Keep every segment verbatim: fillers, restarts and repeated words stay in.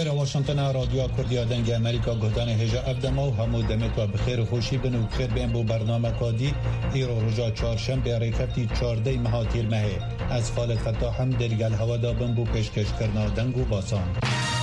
هفر واشنطن رادیو کردیا دنگ امریکا گهدان هجا افدما و همو دمت و بخیر و خوشی بن و بخیر بین بو برنامه کادی ایرو رجا چهارشنبه ریکتی چهارده مهاتیر مه از خالد فتاح هم درگل هوا دا بن بو پیشکش کرنا دنگ و باسان.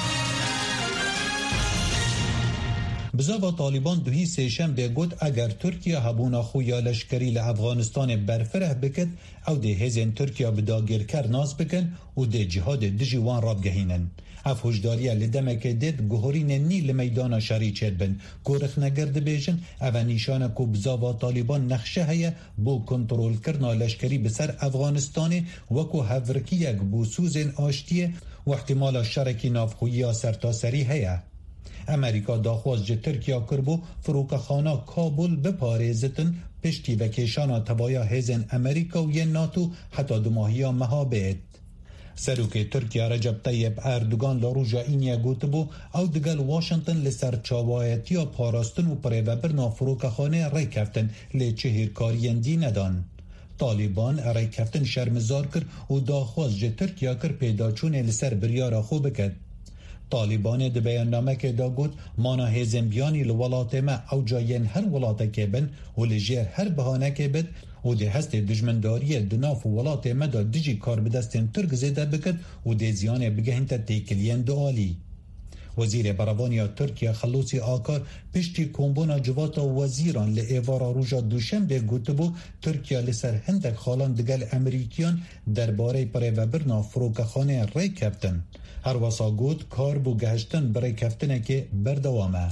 بزاوا طالبان دوهی سیشن بگود اگر ترکیه هبونا خویا لشکری لافغانستان برفره بکد او ده هزین ترکیه بداگیر کر ناز بکن و ده جهاد دجیوان راب گهینن. اف هجداریه لدمک دید گوهرین نیل میدان شری چید بن گورخ نگرد بیشن او نیشانه کو بزاوا طالبان نخشه هیا بو کنترول کرنا لشکری بسر افغانستان وکو هفرکی یک بو سوزن آشتیه و احتمال شرکی نافخویی سرتاسری هیا. امریکا داخواست جه ترکیه کربو فروکخانا کابل بپارزتن پشتی و کشانا تبایا هزن امریکا و یه ناتو حتی دو ماهی مهابت. سروک ترکیه رجب طیب اردوگان لاروژا اینیا گوتبو او دگل واشنطن لسر چاوایتی و پاراستن و پریوبرنا فروکخانه ری کفتن لی چهیرکارین دی ندان. طالبان ری کفتن شرمزار کر و داخواست جه ترکیه کر پیداچون لسر بریارا خوب کد. طالبان د بیان نامه که دا گوت مانا هزم بیانی لولات ما او جاین هر ولات که بن و لجیر هر بهانه که بد و ده هست دجمنداری دناف ولات ما دا دجی کار بدستین ترک زیده بکد و ده زیان بگهین تا تیکلین دوالی. وزیر برابانیا ترکیه خلوصی آکار پشتی کمبونا جواتا وزیران لئیوارا روژا دوشنبه گوتبو ترکیه لسر هندک خالان دگل امریکیان درباره پره و برنا فروکخانه ری کفتن. هر واسا گوت کار بو گهشتن برای کفتنه که بردوامه.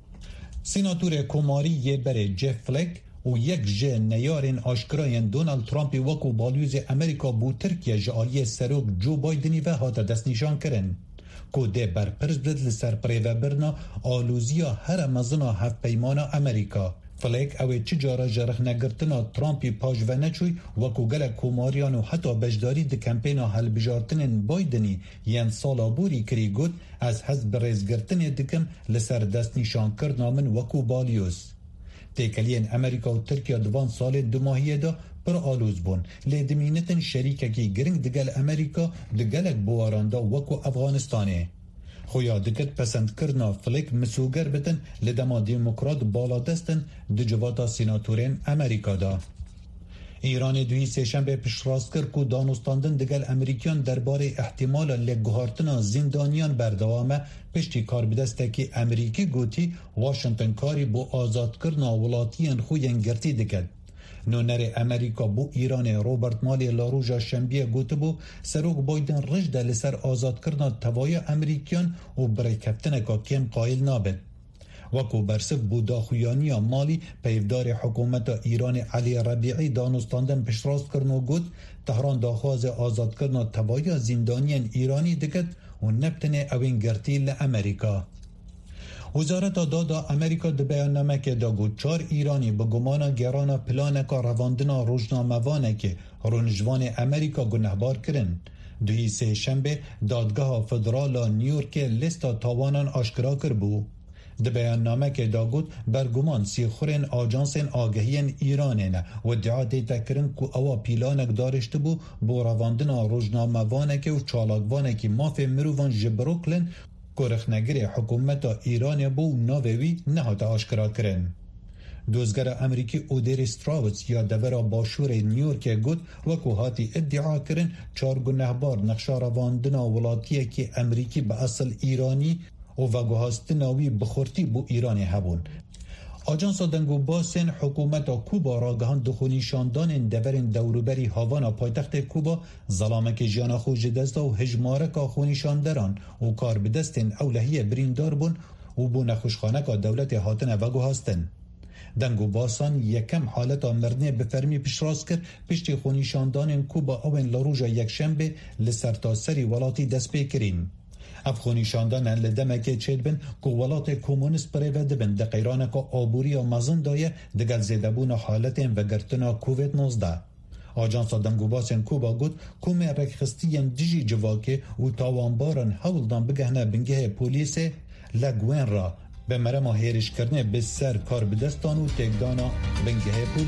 سیناتور کوماری یه بره جف فلک و یک جه نیارین آشکراین دونالد ترامپی وکو بالیوز امریکا بو ترکیه جالی سروک جو بایدنی و هاتا دست نشان کرن. کو ده بر پرز بد لسر پره و برنا آلوزیا هر مزنا هفت پیمانا امریکا. فلیک اوی چجارا جرخ نگرتنا ترامپی پاش و نچوی وکو گل کوماریان و حتی بجداری ده کمپینا حل بجارتنین بایدنی ین سالا بوری کری گود از حزب ریزگرتن دکم لسر دست نشان کرنا من وکو بالیوز. تیکلین امریکا و ترکیه دوان سال دو ماهیه دا پر آلوز بون لیدمینتن شریکه کی گرنگ دگل امریکا دگلک بواراندا وکو افغانستانه. خویا دکت پسند کرنا فلیک مسوگر بتن لدما دیموکرات بالا دستن دجواتا سیناتورین امریکا دا. ایران دوی سهشنبه پیشراست کرد که دانستاندن دگل امریکیان درباره احتمال لگوهارتنا زندانیان بردوامه پشتی کار بدسته که امریکی گوتی واشنطن کاری بو آزاد کرنا ولاتیان خوین گرتی دکد. نونر امریکا بو ایران روبرت مالی لاروژا شنبیه گوته بو سروک بایدن رجده لسر آزاد کرنا توایا امریکیان و برای کفتن که کم قایل نابد. وکو برسف بو داخویانی مالی پیفدار حکومت ایران علی ربیعی دانستاندن پشراست کرنو گود تهران داخواز آزاد کرنا توایا زندانیان ایرانی دکت و نبتنه اوین گرتی لامریکا. وزارت دادا امریکا د بیاننامه که دا گود چار ایرانی به گمان گرانا پلانکا رواندنا روزنامه‌وانه که رونجوان امریکا گنهبار کرن. دوی سه شنبه دادگاه فدرال نیویورک لیستا تاوانان آشکرا کر بو. د بیاننامه که دا گود برگمان سیخورن آجانسن آگهین ایرانه و ادعا دیتا کرن که اوا پیلانک دارشت بو بو رواندنا روزنامه‌وانه که و چالاکوانه که ماف مروان جبروکلن گرخنگری حکومت ایران بو ناوی نهات آشکرا کرن. دوزگر امریکی اودر استراوز یا دورا باشور نیویورک گود وکو هاتی ادعا کرن چار گنهبار نقشا رواندنا ولاتیه که امریکی به اصل ایرانی و وگوهاستناوی بخورتی بو ایرانی هبون. آجانس دنگو باسن حکومت کوبا را گهان دخونی شاندان دورن دوروبری هاوانا پایتخت کوبا ظلامک جیانا خوش دستا و هجمارک خونی شاندران و کار بدستن اولهی بریندار بون و بو نخوشخانک دولت هاتن وگو هستن. دنگو باسان یکم حالت مرنه بفرمی پیشراز کرد پشت خونی شاندان کوبا اوین لاروژا یک شنبه لسرتاسری ولاتی دست بکرین. افغانی شاندان لدمکه چید بن که ولات کمونیست پره و دبن ده قیرانک آبوری و مزن دایه دگل زیدبون حالت و گرتنا کووید نوزده. آجانس دنگوباسن کوبا گود کومه رکخستین دیجی جواکه و تاوانبارن حولدان بگهنه بنگه پولیس لگوین را به مرمه هیرش کرنه به سر کار بدستان و تگدانا بنگه پولیس.